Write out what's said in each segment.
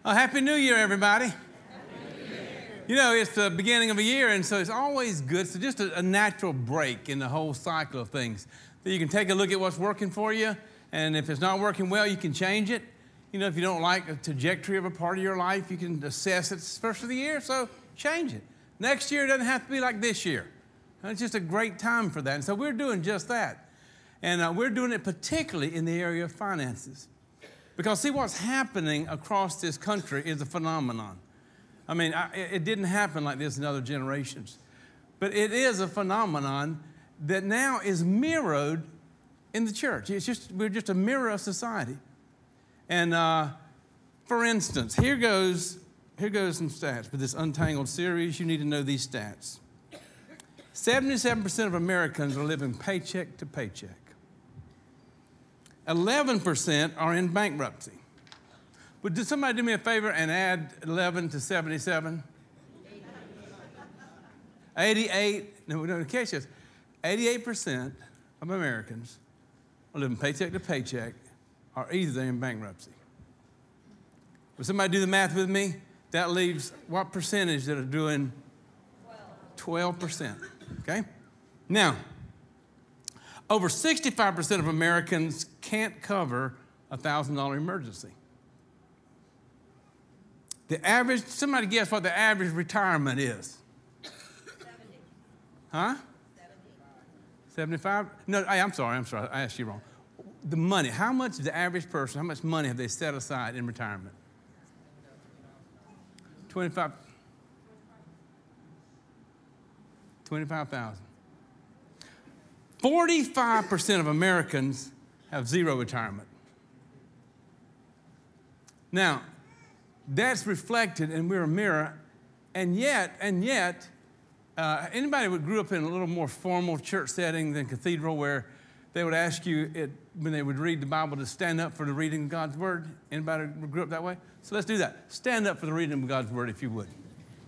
Happy New Year, everybody. You know, it's the beginning of a year, and so it's always good. So just a natural break in the whole cycle of things. That you can take a look at what's working for you, and if it's not working well, you can change it. You know, if you don't like the trajectory of a part of your life, you can assess it. It's the first of the year, so change it. Next year doesn't have to be like this year. It's just a great time for that. And so we're doing just that. And we're doing it particularly in the area of finances. Because see, what's happening across this country is a phenomenon. I mean, it didn't happen like this in other generations. But it is a phenomenon that now is mirrored in the church. We're just a mirror of society. And for instance, here goes some stats for this Untangled series. You need to know these stats. 77% of Americans are living paycheck to paycheck. 11% are in bankruptcy. But did somebody do me a favor and add 11 to 77? 88, no, catch this. 88% of Americans are living paycheck to paycheck or either in bankruptcy. Would somebody do the math with me? That leaves what percentage that are doing? 12%, okay? Now, over 65% of Americans can't cover a $1,000 emergency. The average, somebody guess what the average retirement is? 70. Huh? 75? No, I'm sorry, I asked you wrong. The money, how much is the average person, how much money have they set aside in retirement? 25,000. 45% of Americans have zero retirement. Now, that's reflected, and we're a mirror, and yet, anybody who grew up in a little more formal church setting than cathedral, where they would ask you when they would read the Bible to stand up for the reading of God's Word? Anybody who grew up that way? So let's do that. Stand up for the reading of God's Word, if you would.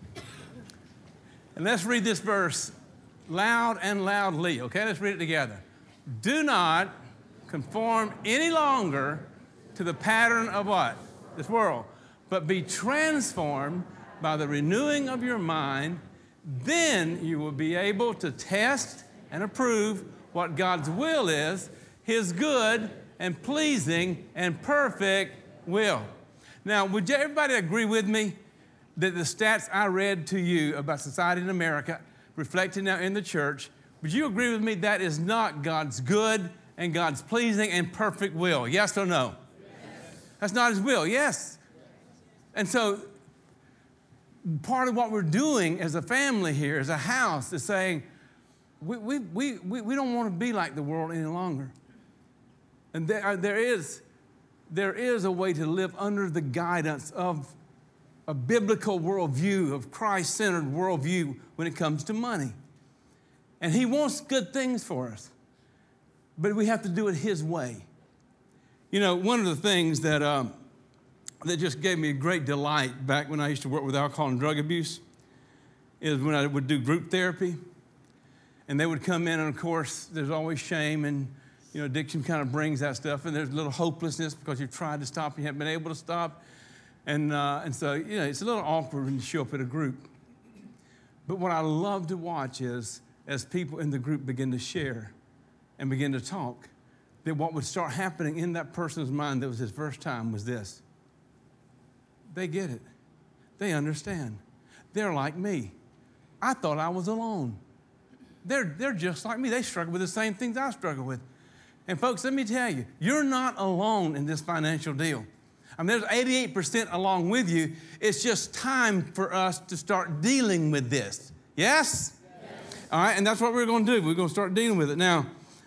And let's read this verse loud and loudly, okay? Let's read it together. Do not conform any longer to the pattern of what? This world. But be transformed by the renewing of your mind. Then you will be able to test and approve what God's will is, His good and pleasing and perfect will. Now, would everybody agree with me that the stats I read to you about society in America, reflected now in the church, would you agree with me that is not God's good and God's pleasing and perfect will? Yes or no? Yes. That's not His will, yes. And so part of what we're doing as a family here, as a house, is saying we don't want to be like the world any longer. And there is a way to live under the guidance of a biblical worldview, of Christ-centered worldview when it comes to money. And He wants good things for us, but we have to do it His way. You know, one of the things that just gave me great delight back when I used to work with alcohol and drug abuse is when I would do group therapy. And they would come in, and of course, there's always shame, and you know, addiction kind of brings that stuff, and there's a little hopelessness because you've tried to stop and you haven't been able to stop. And so, you know, it's a little awkward when you show up at a group. But what I love to watch is, as people in the group begin to share and begin to talk, that what would start happening in that person's mind that was his first time was this. They get it. They understand. They're like me. I thought I was alone. They're just like me. They struggle with the same things I struggle with. And folks, let me tell you, you're not alone in this financial deal. I mean, there's 88% along with you. It's just time for us to start dealing with this. Yes? Yes. All right, and that's what we're going to do. We're going to start dealing with it. Now,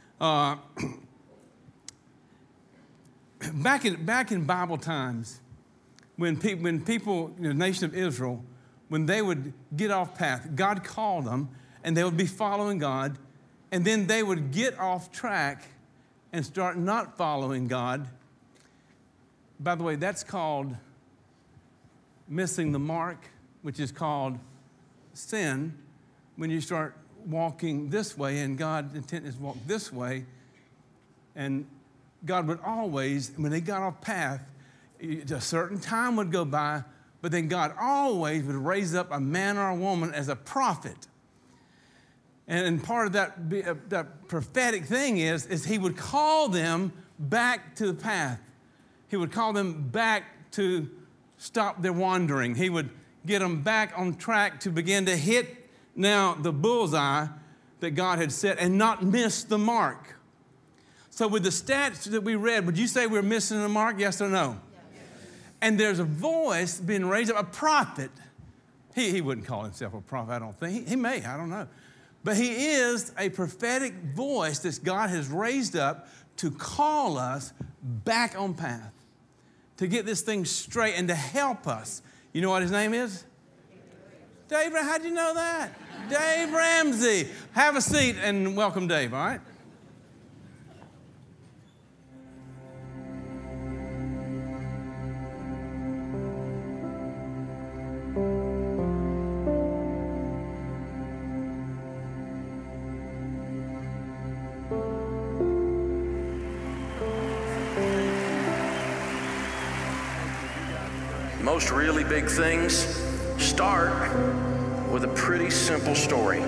back in Bible times, when people, the nation of Israel, when they would get off path, God called them, and they would be following God, and then they would get off track and start not following God. By the way, that's called missing the mark, which is called sin. When you start walking this way, and God's intent is to walk this way, and God would always, when they got off path, A certain time would go by, but then God always would raise up a man or a woman as a prophet. And part of that prophetic thing is he would call them back to the path. He would call them back to stop their wandering. He would get them back on track to begin to hit now the bullseye that God had set and not miss the mark. So with the stats that we read, would you say we're missing the mark, yes or no? Yes. And there's a voice being raised up, a prophet. He wouldn't call himself a prophet, I don't think. He may, I don't know. But he is a prophetic voice that God has raised up to call us back on path, to get this thing straight and to help us. You know what his name is? Dave, how'd you know that? Dave Ramsey. Have a seat and welcome Dave, all right? Most really big things start with a pretty simple story.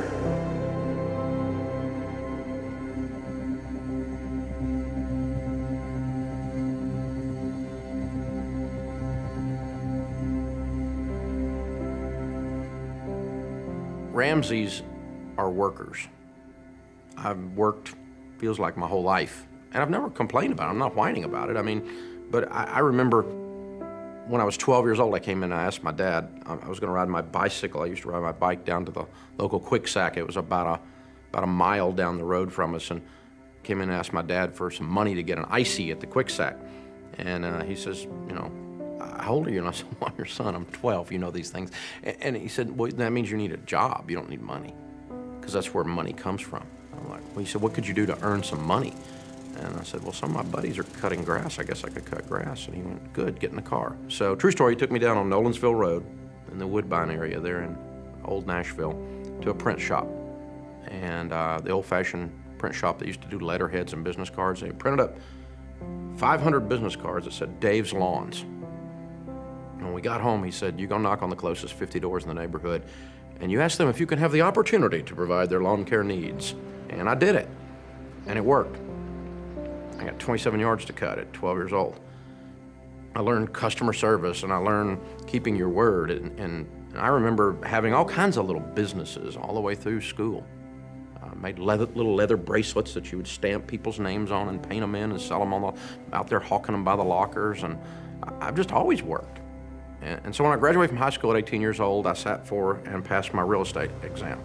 Ramseys are workers. I've worked, feels like my whole life, and I've never complained about it. I'm not whining about it. I mean, but I remember when I was 12 years old, I came in and I asked my dad, I was going to ride my bicycle. I used to ride my bike down to the local Quick-Sack. It was about a mile down the road from us, and came in and asked my dad for some money to get an icy at the Quick-Sack. And he says, you know, how old are you? And I said, well, I'm your son. I'm 12. You know these things. And he said, well, that means you need a job. You don't need money, because that's where money comes from. I'm like, well, he said, what could you do to earn some money? And I said, well, some of my buddies are cutting grass. I guess I could cut grass. And he went, good, get in the car. So, true story, he took me down on Nolensville Road in the Woodbine area there in Old Nashville to a print shop. And the old-fashioned print shop that used to do letterheads and business cards. They printed up 500 business cards that said Dave's Lawns. And when we got home, he said, you go knock on the closest 50 doors in the neighborhood, and you ask them if you can have the opportunity to provide their lawn care needs. And I did it, and it worked. I got 27 yards to cut at 12 years old. I learned customer service, and I learned keeping your word, and I remember having all kinds of little businesses all the way through school. I made little leather bracelets that you would stamp people's names on and paint them in and sell them out there hawking them by the lockers, and I've just always worked. And so when I graduated from high school at 18 years old, I sat for and passed my real estate exam.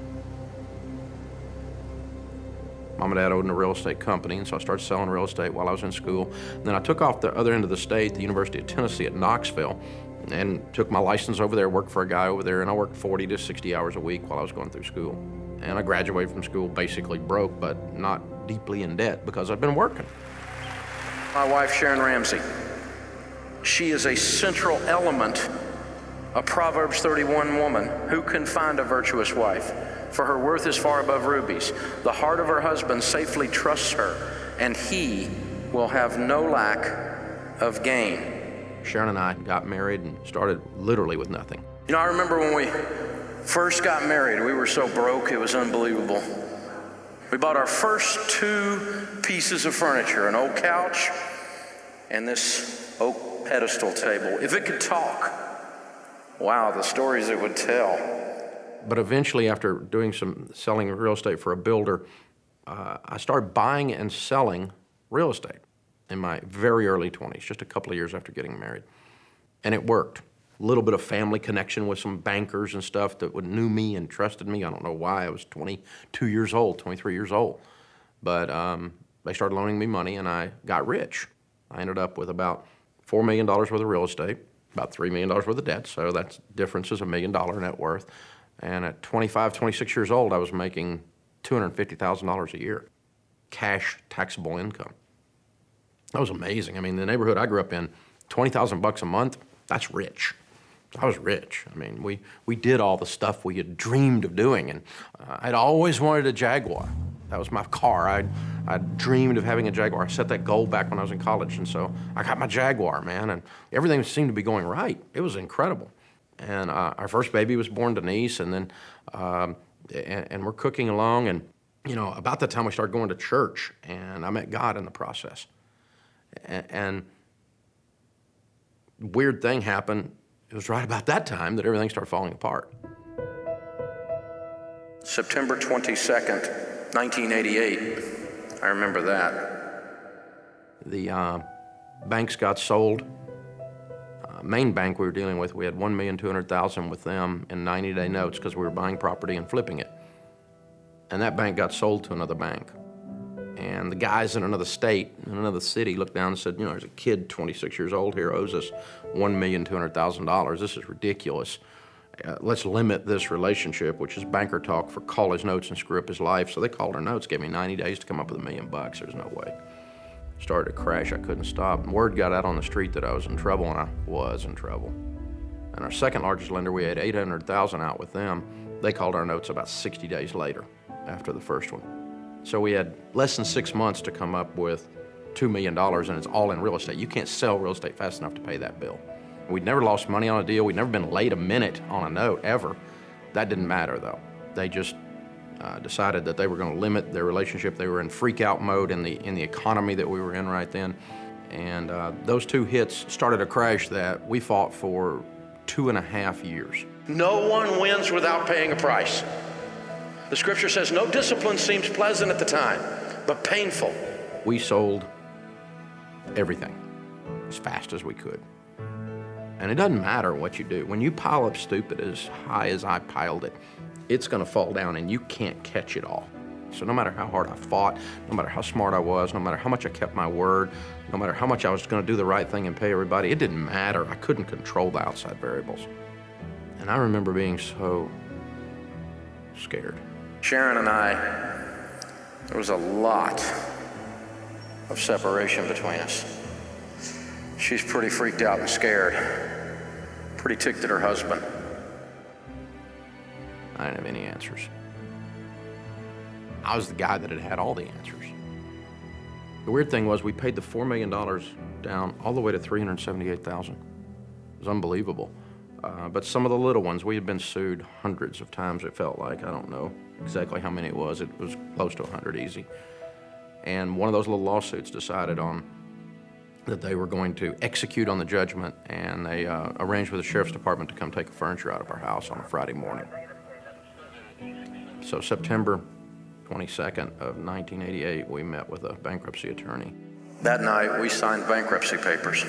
Mom and Dad owned a real estate company, and so I started selling real estate while I was in school. And then I took off the other end of the state, the University of Tennessee at Knoxville, and took my license over there, worked for a guy over there, and I worked 40 to 60 hours a week while I was going through school. And I graduated from school basically broke, but not deeply in debt because I'd been working. My wife, Sharon Ramsey, she is a central element, a Proverbs 31 woman who can find a virtuous wife. For her worth is far above rubies. The heart of her husband safely trusts her, and he will have no lack of gain. Sharon and I got married and started literally with nothing. You know, I remember when we first got married, we were so broke, it was unbelievable. We bought our first 2 pieces of furniture, an old couch and this oak pedestal table. If it could talk, wow, the stories it would tell. But eventually, after doing some selling real estate for a builder, I started buying and selling real estate in my very early 20s, just a couple of years after getting married. And it worked. A little bit of family connection with some bankers and stuff that knew me and trusted me. I don't know why. I was 22 years old, 23 years old. But they started loaning me money, and I got rich. I ended up with about $4 million worth of real estate, about $3 million worth of debt, so that's difference is $1 million net worth. And at 25, 26 years old, I was making $250,000 a year, cash taxable income. That was amazing. I mean, the neighborhood I grew up in, $20,000 a month, that's rich. I was rich. I mean, we did all the stuff we had dreamed of doing, and I'd always wanted a Jaguar. That was my car. I dreamed of having a Jaguar. I set that goal back when I was in college, and so I got my Jaguar, man, and everything seemed to be going right. It was incredible. And our first baby was born, Denise, and then and we're cooking along, and you know, about that time we started going to church, and I met God in the process. And weird thing happened. It was right about that time that everything started falling apart. September 22nd, 1988. I remember that. The banks got sold. Main bank we were dealing with, we had $1,200,000 with them in 90-day notes because we were buying property and flipping it. And that bank got sold to another bank. And the guys in another state, in another city, looked down and said, you know, there's a kid 26 years old here owes us $1,200,000. This is ridiculous. Let's limit this relationship, which is banker talk for call his notes and screw up his life. So they called our notes, gave me 90 days to come up with $1 million. There's no way. Started to crash, I couldn't stop. Word got out on the street that I was in trouble, and I was in trouble. And our second largest lender, we had $800,000 out with them. They called our notes about 60 days later after the first one. So we had less than 6 months to come up with $2 million, and it's all in real estate. You can't sell real estate fast enough to pay that bill. We'd never lost money on a deal. We'd never been late a minute on a note, ever. That didn't matter, though. They just decided that they were going to limit their relationship. They were in freak-out mode in the economy that we were in right then. And those two hits started a crash that we fought for 2.5 years. No one wins without paying a price. The scripture says, no discipline seems pleasant at the time, but painful. We sold everything as fast as we could. And it doesn't matter what you do. When you pile up stupid as high as I piled it, it's gonna fall down and you can't catch it all. So no matter how hard I fought, no matter how smart I was, no matter how much I kept my word, no matter how much I was gonna do the right thing and pay everybody, it didn't matter. I couldn't control the outside variables. And I remember being so scared. Sharon and I, there was a lot of separation between us. She's pretty freaked out and scared, pretty ticked at her husband. I didn't have any answers. I was the guy that had had all the answers. The weird thing was we paid the $4 million down all the way to $378,000. It was unbelievable. But some of the little ones, we had been sued hundreds of times, it felt like. I don't know exactly how many it was. It was close to 100 easy. And one of those little lawsuits decided on that they were going to execute on the judgment, and they arranged with the sheriff's department to come take the furniture out of our house on a Friday morning. So September 22nd of 1988, we met with a bankruptcy attorney. That night, we signed bankruptcy papers.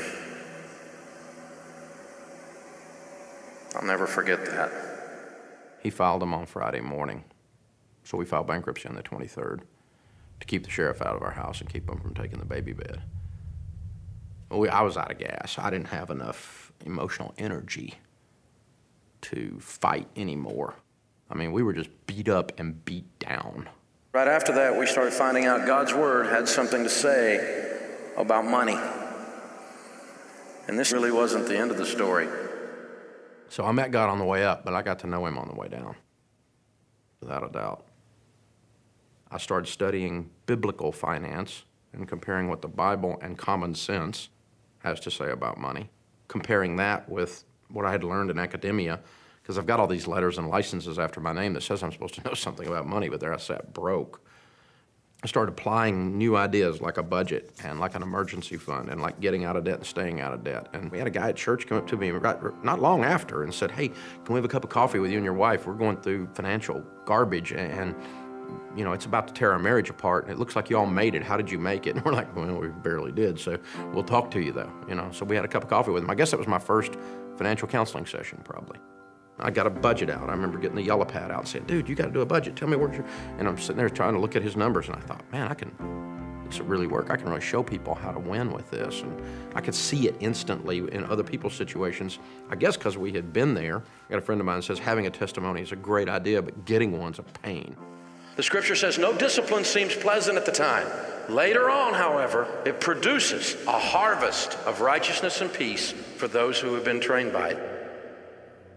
I'll never forget that. He filed them on Friday morning. So we filed bankruptcy on the 23rd to keep the sheriff out of our house and keep him from taking the baby bed. I was out of gas. I didn't have enough emotional energy to fight anymore. I mean, we were just beat up and beat down. Right after that, we started finding out God's word had something to say about money. And this really wasn't the end of the story. So I met God on the way up, but I got to know him on the way down, without a doubt. I started studying biblical finance and comparing what the Bible and common sense has to say about money, comparing that with what I had learned in academia, because I've got all these letters and licenses after my name that says I'm supposed to know something about money, but there I sat broke. I started applying new ideas like a budget and like an emergency fund and like getting out of debt and staying out of debt. And we had a guy at church come up to me not long after and said, hey, can we have a cup of coffee with you and your wife? We're going through financial garbage and you know, it's about to tear our marriage apart, and it looks like you all made it. How did you make it? And we're like, well, we barely did, so we'll talk to you, though. You know, so we had a cup of coffee with him. I guess that was my first financial counseling session, probably. I got a budget out. I remember getting the yellow pad out and saying, dude, you got to do a budget. Tell me where's your... And I'm sitting there trying to look at his numbers, and I thought, man, this will really work. I can really show people how to win with this. And I could see it instantly in other people's situations. I guess because we had been there. I got a friend of mine that says having a testimony is a great idea, but getting one's a pain. The scripture says no discipline seems pleasant at the time. Later on, however, it produces a harvest of righteousness and peace for those who have been trained by it.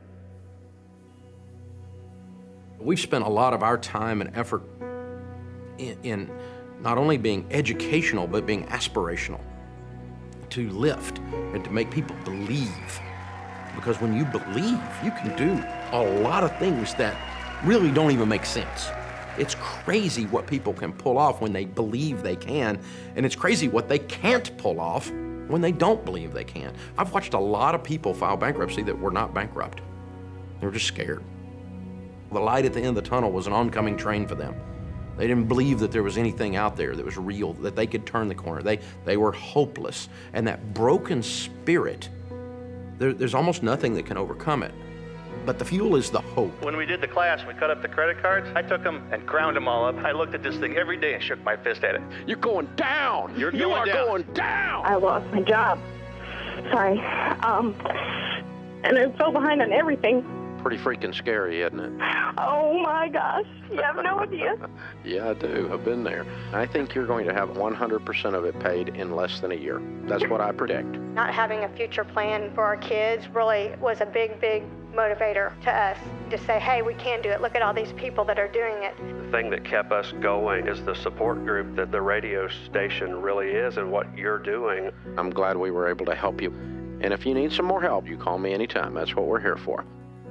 We've spent a lot of our time and effort in not only being educational, but being aspirational, to lift and to make people believe. Because when you believe, you can do a lot of things that really don't even make sense. It's crazy what people can pull off when they believe they can, and it's crazy what they can't pull off when they don't believe they can. I've watched a lot of people file bankruptcy that were not bankrupt. They were just scared. The light at the end of the tunnel was an oncoming train for them. They didn't believe that there was anything out there that was real, that they could turn the corner. They were hopeless. And that broken spirit, there's almost nothing that can overcome it. But the fuel is the hope. When we did the class, we cut up the credit cards. I took them and ground them all up. I looked at this thing every day and shook my fist at it. You're going down. You are going down. I lost my job. Sorry. And I'm so behind on everything. Pretty freaking scary, isn't it? Oh my gosh, you have no idea. Yeah, I do. I've been there. I think you're going to have 100% of it paid in less than a year. That's what I predict. Not having a future plan for our kids really was a big, big motivator to us to say, hey, we can do it. Look at all these people that are doing it. The thing that kept us going is the support group that the radio station really is and what you're doing. I'm glad we were able to help you. And if you need some more help, you call me anytime. That's what we're here for.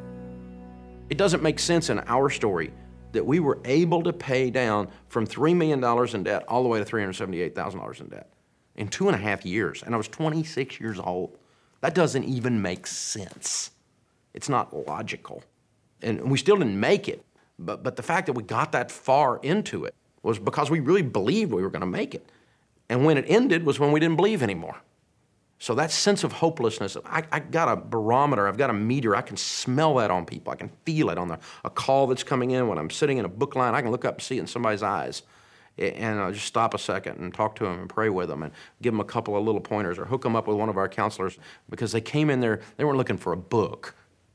It doesn't make sense in our story that we were able to pay down from $3 million in debt all the way to $378,000 in debt in 2.5 years, and I was 26 years old. That doesn't even make sense. It's not logical. And we still didn't make it, but the fact that we got that far into it was because we really believed we were going to make it. And when it ended was when we didn't believe anymore. So that sense of hopelessness, I got a barometer, I've got a meter, I can smell that on people, I can feel it on a call that's coming in. When I'm sitting in a book line, I can look up and see it in somebody's eyes. And I'll just stop a second and talk to them and pray with them and give them a couple of little pointers or hook them up with one of our counselors, because they came in there, they weren't looking for a book.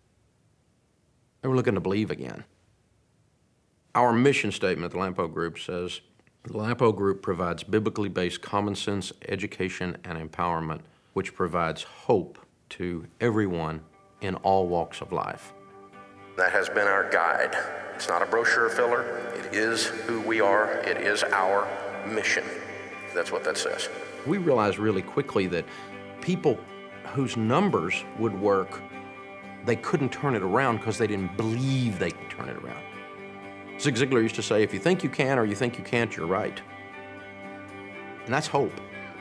They were looking to believe again. Our mission statement at the Lampo Group says, the Lampo Group provides biblically based common sense education and empowerment, which provides hope to everyone in all walks of life. That has been our guide. It's not a brochure filler. It is who we are. It is our mission. That's what that says. We realized really quickly that people whose numbers would work, they couldn't turn it around because they didn't believe they could turn it around. Zig Ziglar used to say, if you think you can or you think you can't, you're right. And that's hope.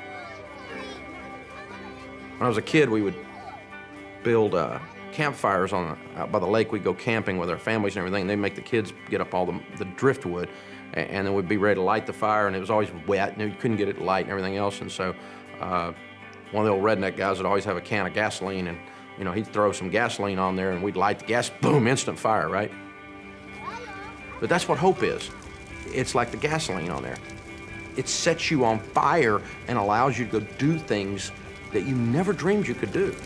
When I was a kid, we would build campfires out by the lake. We'd go camping with our families and everything. They'd make the kids get up all the driftwood, and then we'd be ready to light the fire, and it was always wet, and you couldn't get it light and everything else. And so one of the old redneck guys would always have a can of gasoline, and he'd throw some gasoline on there, and we'd light the gas, boom, instant fire, right? But that's what hope is. It's like the gasoline on there. It sets you on fire and allows you to go do things that you never dreamed you could do.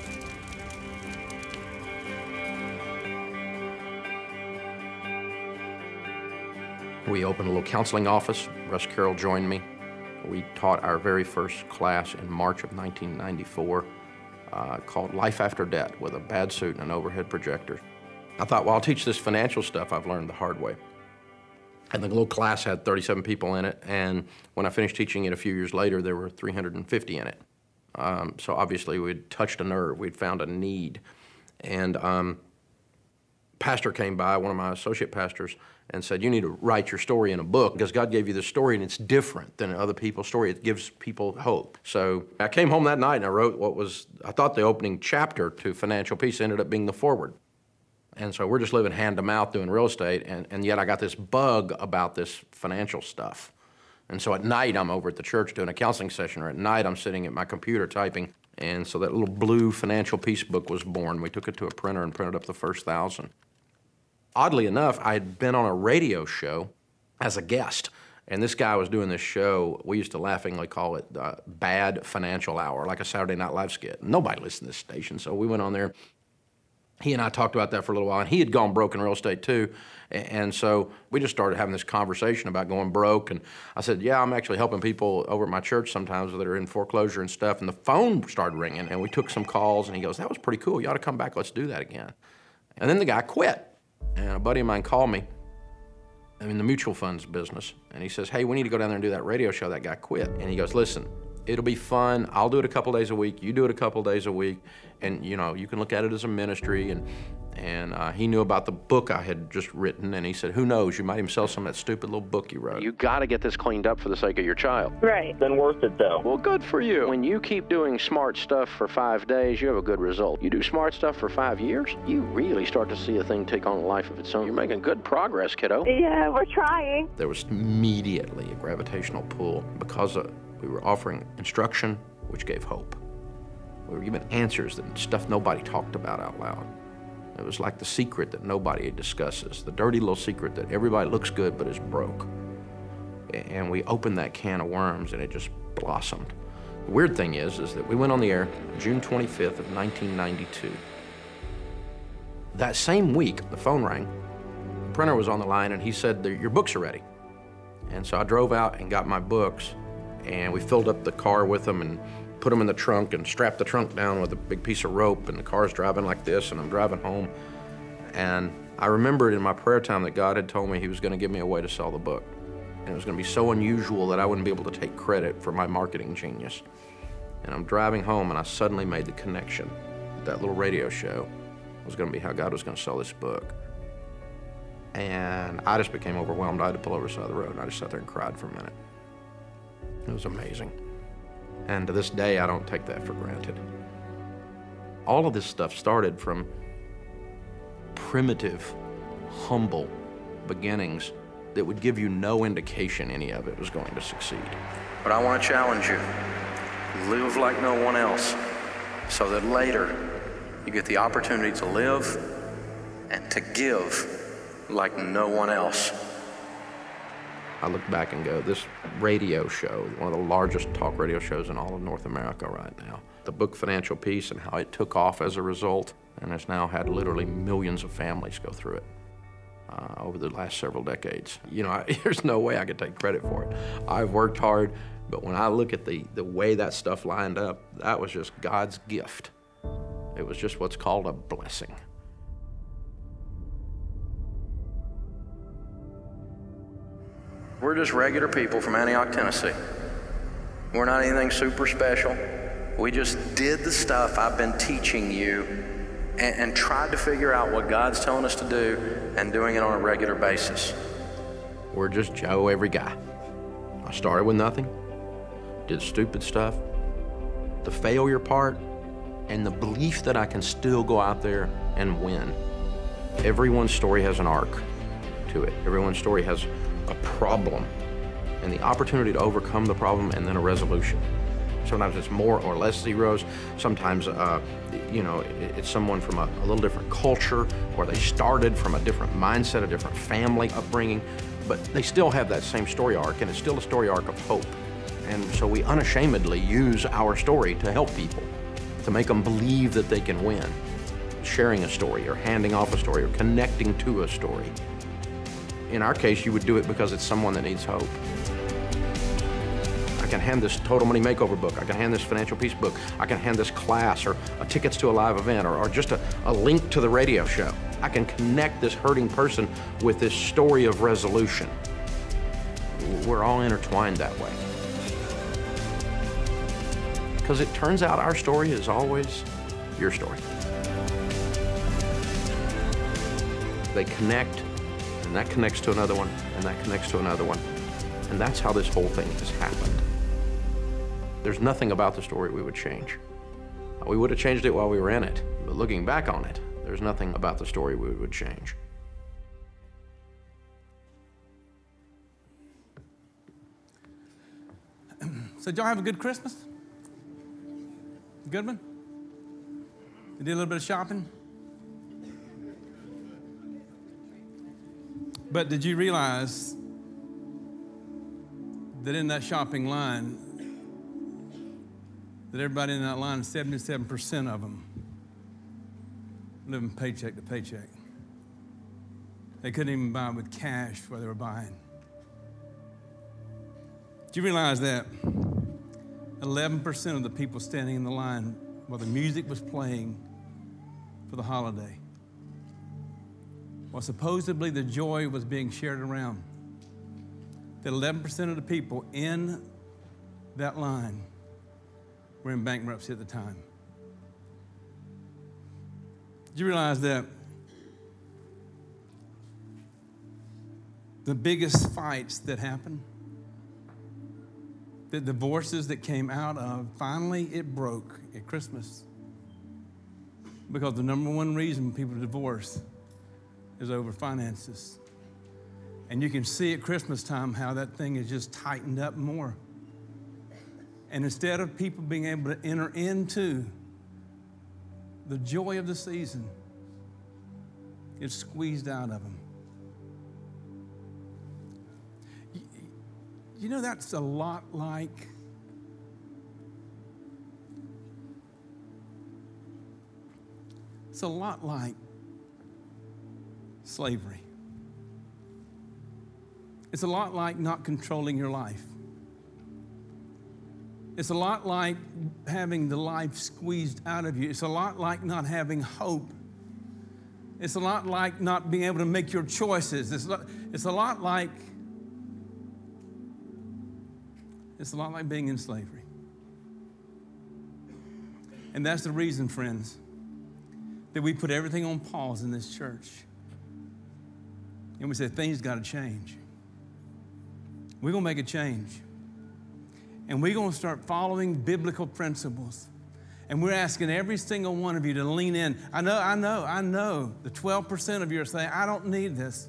We opened a little counseling office. Russ Carroll joined me. We taught our very first class in March of 1994 called Life After Debt, with a bad suit and an overhead projector. I thought, well, I'll teach this financial stuff I've learned the hard way. And the little class had 37 people in it, and when I finished teaching it a few years later, there were 350 in it. So obviously we'd touched a nerve, we'd found a need. And pastor came by, one of my associate pastors, and said, you need to write your story in a book, because God gave you this story and it's different than other people's story. It gives people hope. So I came home that night and I wrote what was, I thought the opening chapter to Financial Peace ended up being the foreword. And so we're just living hand to mouth doing real estate, and yet I got this bug about this financial stuff. And so at night, I'm over at the church doing a counseling session, or at night, I'm sitting at my computer typing. And so that little blue Financial Peace book was born. We took it to a printer and printed up the first 1,000. Oddly enough, I had been on a radio show as a guest. And this guy was doing this show, we used to laughingly call it Bad Financial Hour, like a Saturday Night Live skit. Nobody listened to this station, so we went on there. He and I talked about that for a little while, and he had gone broke in real estate too. And so we just started having this conversation about going broke. And I said, yeah, I'm actually helping people over at my church sometimes that are in foreclosure and stuff. And the phone started ringing, and we took some calls, and he goes, that was pretty cool. You ought to come back. Let's do that again. And then the guy quit. And a buddy of mine called me, I'm in the mutual funds business. And he says, hey, we need to go down there and do that radio show. That guy quit. And he goes, listen, it'll be fun. I'll do it a couple days a week. You do it a couple days a week. And, you know, you can look at it as a ministry. And he knew about the book I had just written. And he said, who knows, you might even sell some of that stupid little book you wrote. You got to get this cleaned up for the sake of your child. Right. Been worth it, though. Well, good for you. When you keep doing smart stuff for 5 days, you have a good result. You do smart stuff for 5 years, you really start to see a thing take on a life of its own. You're making good progress, kiddo. Yeah, we're trying. There was immediately a gravitational pull because we were offering instruction, which gave hope. We were given answers that stuff nobody talked about out loud. It was like the secret that nobody discusses, the dirty little secret that everybody looks good but is broke. And we opened that can of worms and it just blossomed. The weird thing is that we went on the air June 25th of 1992. That same week, the phone rang. The printer was on the line and he said, your books are ready. And so I drove out and got my books and we filled up the car with them and put them in the trunk and strapped the trunk down with a big piece of rope, and the car's driving like this, and I'm driving home. And I remembered in my prayer time that God had told me he was going to give me a way to sell the book. And it was going to be so unusual that I wouldn't be able to take credit for my marketing genius. And I'm driving home, and I suddenly made the connection that little radio show was going to be how God was going to sell this book. And I just became overwhelmed. I had to pull over the side of the road, and I just sat there and cried for a minute. It was amazing. And to this day, I don't take that for granted. All of this stuff started from primitive, humble beginnings that would give you no indication any of it was going to succeed. But I want to challenge you. Live like no one else, so that later you get the opportunity to live and to give like no one else. I look back and go, this radio show, one of the largest talk radio shows in all of North America right now. The book Financial Peace and how it took off as a result, and has now had literally millions of families go through it over the last several decades. You know, there's no way I could take credit for it. I've worked hard, but when I look at the way that stuff lined up, that was just God's gift. It was just what's called a blessing. We're just regular people from Antioch, Tennessee. We're not anything super special. We just did the stuff I've been teaching you and tried to figure out what God's telling us to do and doing it on a regular basis. We're just Joe, every guy. I started with nothing, did stupid stuff, the failure part, and the belief that I can still go out there and win. Everyone's story has an arc to it. Everyone's story has a problem and the opportunity to overcome the problem and then a resolution. Sometimes it's more or less zeros. Sometimes, you know, it's someone from a little different culture, or they started from a different mindset, a different family upbringing, but they still have that same story arc, and it's still a story arc of hope. And so we unashamedly use our story to help people, to make them believe that they can win. Sharing a story, or handing off a story, or connecting to a story. In our case, you would do it because it's someone that needs hope. I can hand this Total Money Makeover book, I can hand this Financial Peace book, I can hand this class, or tickets to a live event, or just a link to the radio show. I can connect this hurting person with this story of resolution. We're all intertwined that way. Because it turns out our story is always your story. They connect, and that connects to another one, and that connects to another one. And that's how this whole thing has happened. There's nothing about the story we would change. We would have changed it while we were in it, but looking back on it, there's nothing about the story we would change. So did y'all have a good Christmas? Good one? You did a little bit of shopping? But did you realize that in that shopping line, that everybody in that line, 77% of them, living paycheck to paycheck. They couldn't even buy with cash what they were buying. Did you realize that 11% of the people standing in the line while the music was playing for the holiday Well, supposedly the joy was being shared around. That 11% of the people in that line were in bankruptcy at the time. Did you realize that the biggest fights that happened, the divorces that came out of, finally it broke at Christmas? Because the number one reason people divorce is over finances. And you can see at Christmas time how that thing is just tightened up more. And instead of people being able to enter into the joy of the season, it's squeezed out of them. You know, that's a lot like slavery. It's a lot like not controlling your life. It's a lot like having the life squeezed out of you. It's a lot like not having hope. It's a lot like not being able to make your choices. It's a lot like being in slavery. And that's the reason, friends, that we put everything on pause in this church. And we said, things got to change. We're going to make a change. And we're going to start following biblical principles. And we're asking every single one of you to lean in. I know. The 12% of you are saying, I don't need this.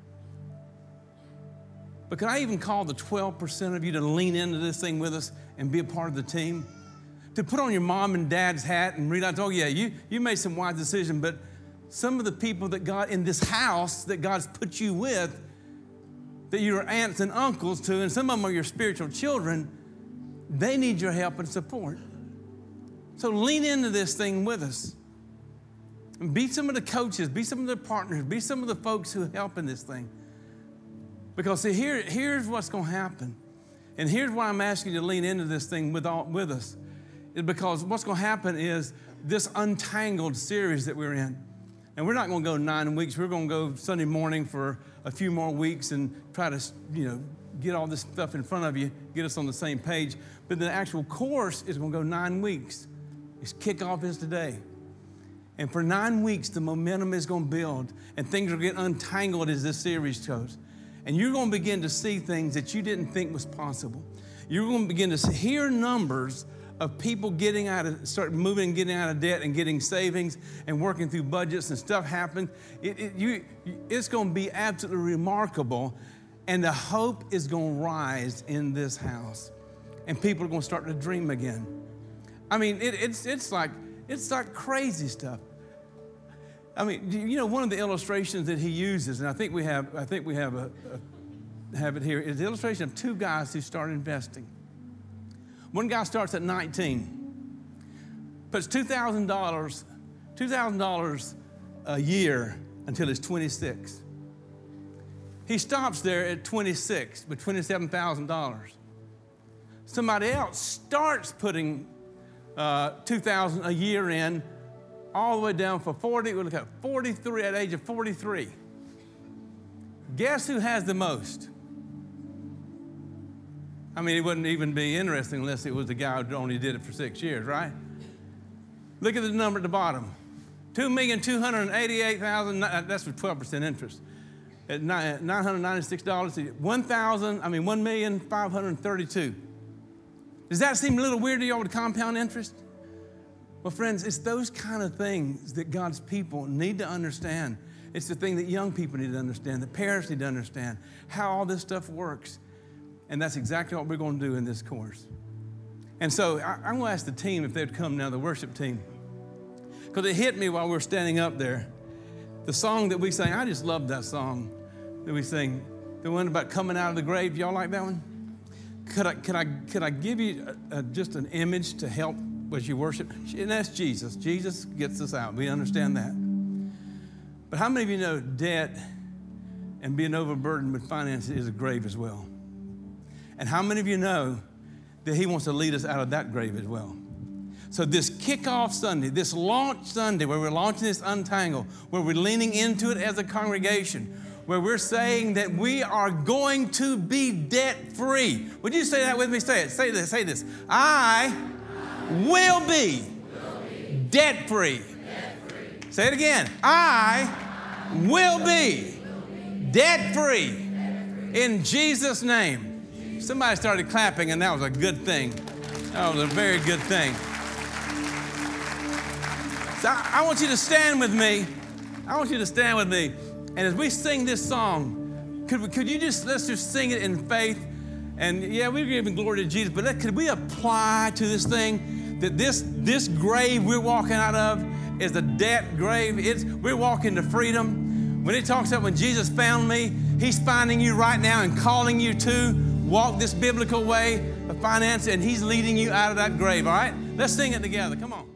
But can I even call the 12% of you to lean into this thing with us and be a part of the team? To put on your mom and dad's hat and realize, oh yeah, you made some wise decisions, but some of the people that God in this house that God's put you with, that you're aunts and uncles to, and some of them are your spiritual children, they need your help and support. So lean into this thing with us. And be some of the coaches, be some of the partners, be some of the folks who help in this thing. Because see, here's what's going to happen. And here's why I'm asking you to lean into this thing with us. Is because what's going to happen is this Untangled series that we're in. And we're not going to go 9 weeks. We're going to go Sunday morning for a few more weeks and try to, get all this stuff in front of you, get us on the same page. But the actual course is going to go 9 weeks. Its kickoff is today. And for 9 weeks, the momentum is going to build and things are going to get untangled as this series goes. And you're going to begin to see things that you didn't think was possible. You're going to begin to hear numbers of people start moving and getting out of debt and getting savings and working through budgets and stuff happen. It's going to be absolutely remarkable. And the hope is going to rise in this house. And people are going to start to dream again. I mean, it's like crazy stuff. I mean, one of the illustrations that he uses, and I think we have it here, is the illustration of two guys who start investing. One guy starts at 19, puts $2,000 a year until he's 26. He stops there at 26 with $27,000. Somebody else starts putting $2,000 a year in, all the way down for 40. We look at 43 at the age of 43. Guess who has the most? I mean, it wouldn't even be interesting unless it was the guy who only did it for 6 years, right? Look at the number at the bottom. $2,288,000, that's with 12% interest. At $996, $1,532,000. Does that seem a little weird to y'all with compound interest? Well, friends, it's those kind of things that God's people need to understand. It's the thing that young people need to understand, that parents need to understand, how all this stuff works. And that's exactly what we're going to do in this course. And so I'm going to ask the team if they'd come now, the worship team. Because it hit me while we were standing up there. The song that we sang, I just love that song that we sing. The one about coming out of the grave. Y'all like that one? Could I give you just an image to help as you worship? And that's Jesus. Jesus gets us out. We understand that. But how many of you know debt and being overburdened with finances is a grave as well? And how many of you know that he wants to lead us out of that grave as well? So this kickoff Sunday, this launch Sunday, where we're launching this Untangle, where we're leaning into it as a congregation, where we're saying that we are going to be debt-free. Would you say that with me? Say it. Say this. Say this. I will be debt-free. Say it again. I will be debt-free in Jesus' name. Somebody started clapping, and that was a good thing. That was a very good thing. So I want you to stand with me. I want you to stand with me. And as we sing this song, could you let's just sing it in faith. And yeah, we're giving glory to Jesus, but could we apply to this thing that this grave we're walking out of is a debt grave? We're walking to freedom. When it talks about when Jesus found me, he's finding you right now and calling you to walk this biblical way of finance, and he's leading you out of that grave, all right? Let's sing it together. Come on.